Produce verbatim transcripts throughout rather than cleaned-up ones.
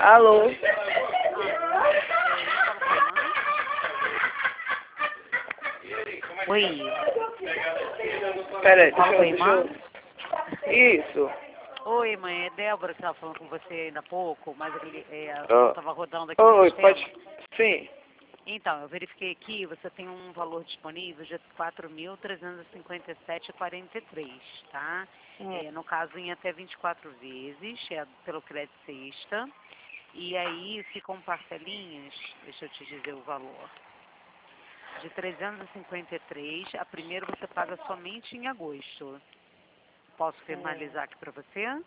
Alô? Alô? É, eu falo com a irmã? Oi. Peraí, Fala com a deixa eu... Deixa irmã? eu... Isso. Oi, mãe. É Débora que estava falando com você ainda há pouco, mas eu é, Oh. estava rodando aqui o Oi, sistema. pode... Sim. Então, eu verifiquei aqui, você tem um valor disponível de quatro mil trezentos e cinquenta e sete reais e quarenta e três centavos, tá? Hum. É, no caso, em até vinte e quatro vezes, é pelo crédito sexta. E aí ficam parcelinhas, deixa eu te dizer o valor, de trezentos e cinquenta e três reais. A primeira você paga somente em agosto. Posso finalizar aqui para você?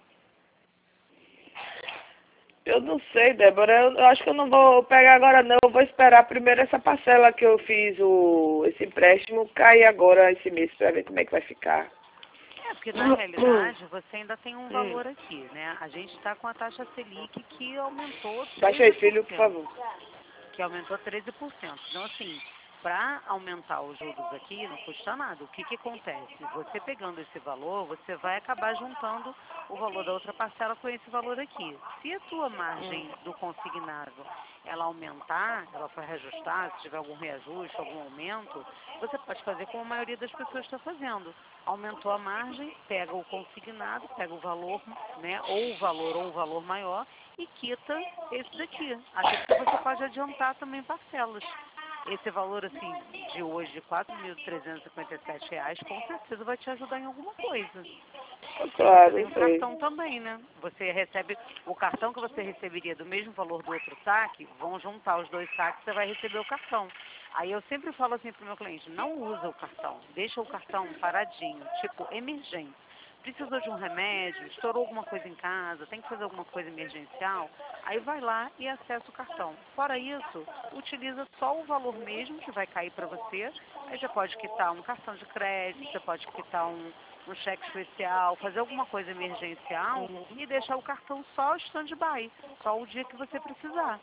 Eu não sei, Débora. Eu, eu acho que eu não vou pegar agora, não. Eu vou esperar primeiro essa parcela que eu fiz, o, esse empréstimo, cair agora esse mês pra ver como é que vai ficar. É, porque na realidade você ainda tem um Hum. valor aqui, né? A gente está com a taxa Selic que aumentou Baixa aí, treze por filho, por cento. favor. Que aumentou treze por cento. Então, assim, para aumentar os juros aqui, não custa nada. O que, que acontece? Você pegando esse valor, você vai acabar juntando o valor da outra parcela com esse valor aqui. Se a tua margem do consignado ela aumentar, ela for reajustar, se tiver algum reajuste, algum aumento, você pode fazer como a maioria das pessoas está fazendo. Aumentou a margem, pega o consignado, pega o valor, né, ou o valor ou o valor maior, e quita esse daqui. Até porque você pode adiantar também parcelas. Esse valor, assim, de hoje, de quatro mil trezentos e cinquenta e sete reais, com certeza vai te ajudar em alguma coisa. E você Claro, tem eu o sei. cartão também, né? Você recebe, o cartão que você receberia do mesmo valor do outro saque, vão juntar os dois saques, você vai receber o cartão. Aí eu sempre falo assim pro meu cliente, não usa o cartão, deixa o cartão paradinho, tipo, emergente. Precisou de um remédio, estourou alguma coisa em casa, tem que fazer alguma coisa emergencial, aí vai lá e acessa o cartão. Fora isso, utiliza só o valor mesmo que vai cair para você. Aí você pode quitar um cartão de crédito, você pode quitar um, um cheque especial, fazer alguma coisa emergencial e deixar o cartão só stand-by, só o dia que você precisar.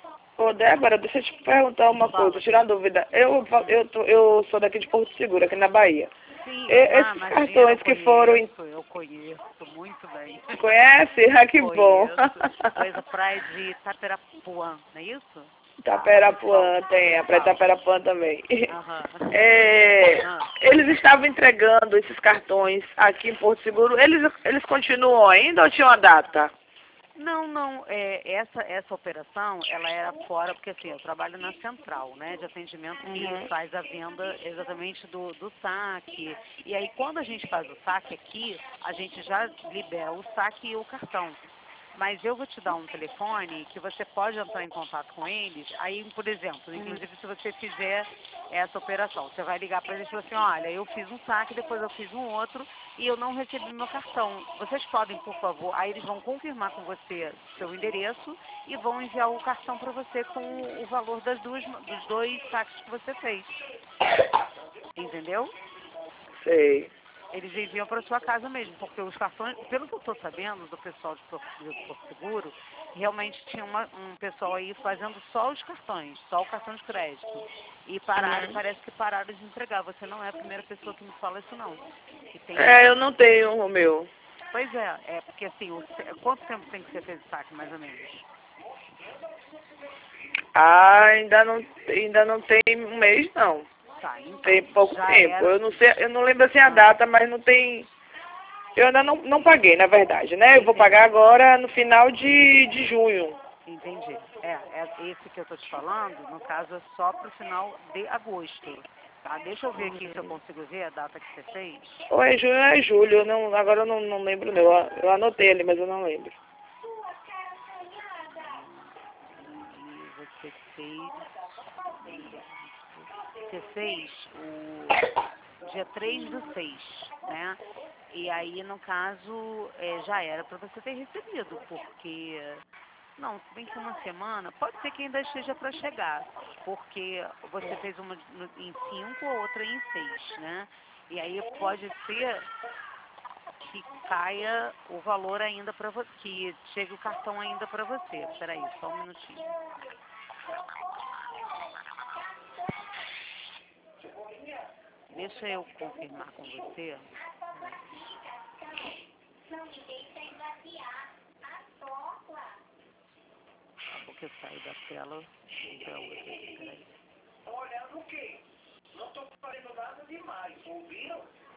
Ô, Débora, deixa eu te perguntar uma coisa, Fala. tirar uma dúvida. Eu, eu, tô- eu sou daqui de Porto Seguro, aqui na Bahia. Sim, E, ah, esses imagina, eu cartões que foram... em- conheço, eu conheço muito bem. Conhece? Ah, que bom. Conheço. Coisa praia de Itaperapuã, não é isso? O pessoal, Itaperapuã o tem, a Praia pessoal. Itaperapuã também. Aham. É, Ah. eles estavam entregando esses cartões aqui em Porto Seguro. Eles, eles continuam ainda ou tinha uma data? Não, não, é, essa, essa operação, ela era fora, porque assim, eu trabalho na central, né, de atendimento que Uhum. faz a venda exatamente do, do saque. E aí, quando a gente faz o saque aqui, a gente já libera o saque e o cartão. Mas eu vou te dar um telefone que você pode entrar em contato com eles. Aí, por exemplo, inclusive se você fizer essa operação, você vai ligar para eles e falar assim, olha, eu fiz um saque, depois eu fiz um outro e eu não recebi meu cartão. Vocês podem, por favor, aí eles vão confirmar com você seu endereço e vão enviar o cartão para você com o valor das duas, dos dois saques que você fez. Entendeu? Sei. Eles enviam para sua casa mesmo, porque os cartões, pelo que eu estou sabendo do pessoal de Porto, de Porto Seguro, realmente tinha uma, um pessoal aí fazendo só os cartões, só o cartão de crédito. E pararam, Uhum. parece que pararam de entregar. Você não é a primeira pessoa que me fala isso não. Que tem É, eu isso. não tenho o meu. Pois é, é porque assim, o, quanto tempo tem que ser feito saque, mais ou menos? Ah, ainda não, ainda não tem um mês, não. Tá, então, Tem pouco já tempo. era. Eu não sei, eu não lembro assim a Ah, data, mas não tem. Eu ainda não, não paguei, na verdade, né? Eu vou pagar entendi. agora no final de, de junho. Entendi. É, é esse que eu estou te falando, no caso, é só para o final de agosto. Tá? Deixa eu ver aqui se eu consigo ver a data que você fez. Ou é junho ou é julho, eu não, agora eu não, não lembro não. Eu, eu anotei ali, mas eu não lembro. E você fez. Você fez o dia três do seis, né? E aí, no caso, é, já era para você ter recebido, porque. Não, se bem que uma semana, pode ser que ainda esteja para chegar, porque você fez uma no- em cinco, a outra em seis, né? E aí pode ser que caia o valor ainda para você, que chegue o cartão ainda para você. Espera aí, só um minutinho. Deixa eu confirmar com você. você sai da tela para outra aqui, peraí. Olhando o quê? Não estou fazendo nada demais, ouviram?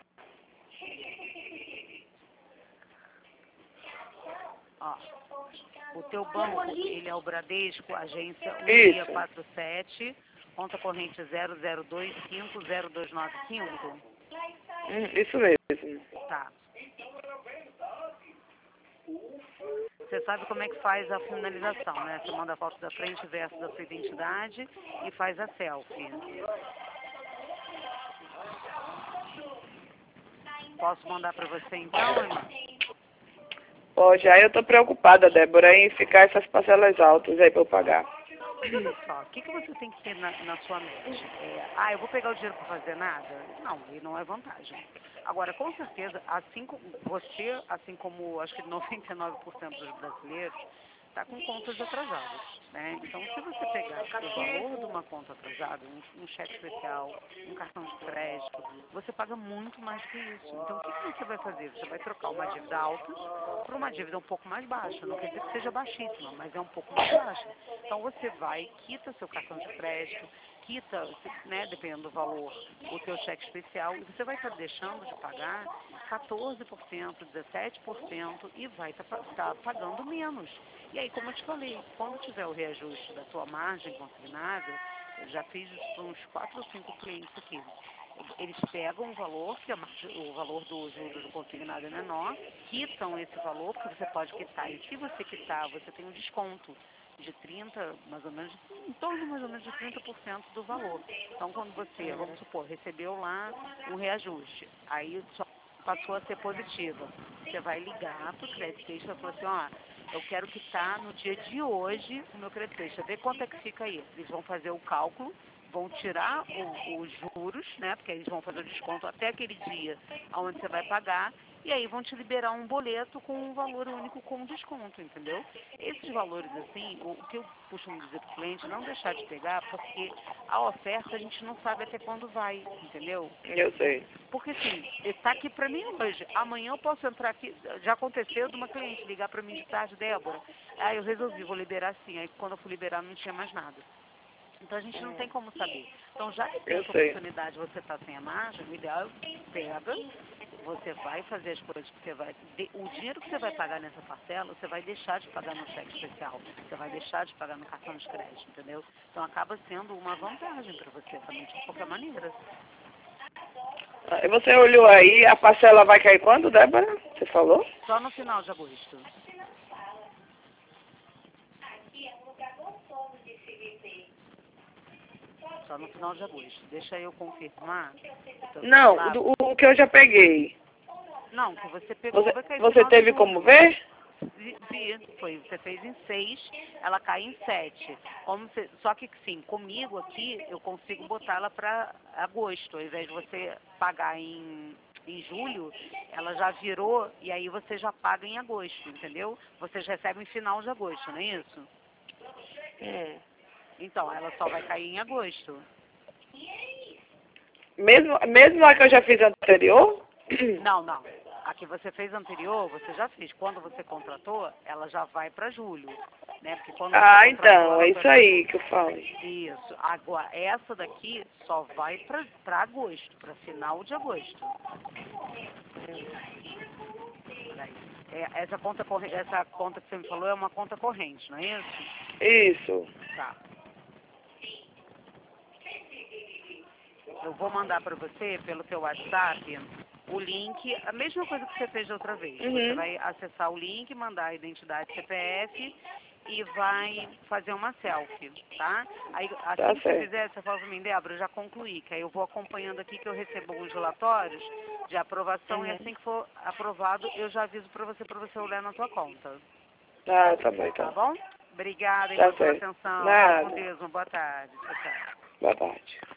Ó, o teu banco, ele é o Bradesco, agência um Isso. seis quatro sete, conta corrente zero zero dois cinco zero dois nove cinco. Hum, isso mesmo. Tá. Você sabe como é que faz a finalização, né? Você manda a foto da frente e verso da sua identidade e faz a selfie. Posso mandar para você então, irmã? Pode, aí eu tô preocupada, Débora, em ficar essas parcelas altas aí pra eu pagar. Olha só, o que, que você tem que ter na, na sua mente? É, ah, eu vou pegar o dinheiro para fazer nada? Não, e não é vantagem. Agora, com certeza, assim como você, assim como acho que noventa e nove por cento dos brasileiros, está com contas atrasadas, né? Então, se você pegar o valor de uma conta atrasada, um, um cheque especial, um cartão de crédito, você paga muito mais que isso. Então, o que, que você vai fazer? Você vai trocar uma dívida alta por uma dívida um pouco mais baixa. Não quer dizer que seja baixíssima, mas é um pouco mais baixa. Então, você vai, quita seu cartão de crédito, quita, né, dependendo do valor, o seu cheque especial, e você vai estar deixando de pagar quatorze por cento, dezessete por cento e vai estar tá pagando menos. E aí, como eu te falei, quando tiver o reajuste da tua margem consignada, eu já fiz para uns quatro ou cinco clientes aqui. Eles pegam o valor, que a margem, o valor do juros do consignado é menor, quitam esse valor, porque você pode quitar. E se você quitar, você tem um desconto de trinta, mais ou menos, em torno mais ou menos de trinta por cento do valor. Então, quando você, vamos supor, recebeu lá um reajuste, aí só passou a ser positiva, você vai ligar para o crédito extra e falar assim, ó, eu quero quitar no dia de hoje o meu crédito extra, vê quanto é que fica aí. Eles vão fazer o cálculo, vão tirar o, os juros, né, porque eles vão fazer o desconto até aquele dia onde você vai pagar, e aí vão te liberar um boleto com um valor único com desconto, entendeu? Esses valores, assim, o, o que eu costumo dizer para o cliente, não deixar de pegar, porque a oferta a gente não sabe até quando vai, entendeu? Eu sei. Porque, assim, está aqui para mim hoje, amanhã eu posso entrar aqui, já aconteceu de uma cliente ligar para mim de tarde, Débora, aí eu resolvi, vou liberar sim, aí quando eu fui liberar não tinha mais nada. Então a gente não tem como saber. Então já que tem Eu essa sei. oportunidade, você está sem a margem, o ideal é pega, você vai fazer as coisas que você vai. de- O dinheiro que você vai pagar nessa parcela, você vai deixar de pagar no cheque especial, você vai deixar de pagar no cartão de crédito, entendeu? Então acaba sendo uma vantagem para você também, de qualquer maneira. E você olhou aí, a parcela vai cair quando, Débora? Você falou? Só no final de agosto. Só no final de agosto. Deixa eu confirmar. o teu Não, salário. do- o que eu já peguei. Não, que você pegou Você, vai cair você final de teve julho. como ver? Vi, vi, foi, você fez em seis, ela cai em sete. Como você, só que sim, comigo aqui eu consigo botar ela para agosto, ao invés de você pagar em, em julho, ela já virou e aí você já paga em agosto, entendeu? Vocês recebem em final de agosto, não é isso? Hum. Então, ela só vai cair em agosto. Mesmo, mesmo a que eu já fiz anterior? Não, não. A que você fez anterior, você já fez. Quando você contratou, ela já vai para julho, né? Porque quando você Ah, contratou, então, ela é foi isso pra aí julho. que eu falo. Isso. Agora, essa daqui só vai para agosto, para final de agosto. Peraí. É, essa, conta, corre- essa conta que você me falou é uma conta corrente, não é isso? Isso. Tá. Eu vou mandar para você, pelo teu WhatsApp, o link, a mesma coisa que você fez da outra vez. Uhum. Você vai acessar o link, mandar a identidade C P F e vai fazer uma selfie, tá? Aí, assim Tá que você certo. fizer, você fala para mim, Débora, eu já concluí, que aí eu vou acompanhando aqui que eu recebo alguns relatórios de aprovação e Uhum. assim que for aprovado, eu já aviso para você, para você olhar na tua conta. Ah, tá bom, Tá então. bom? Obrigada, Tá irmã, pela certo. atenção. Fique Nada. com Deus. Uma boa tarde. Tchau, tchau. Boa tarde.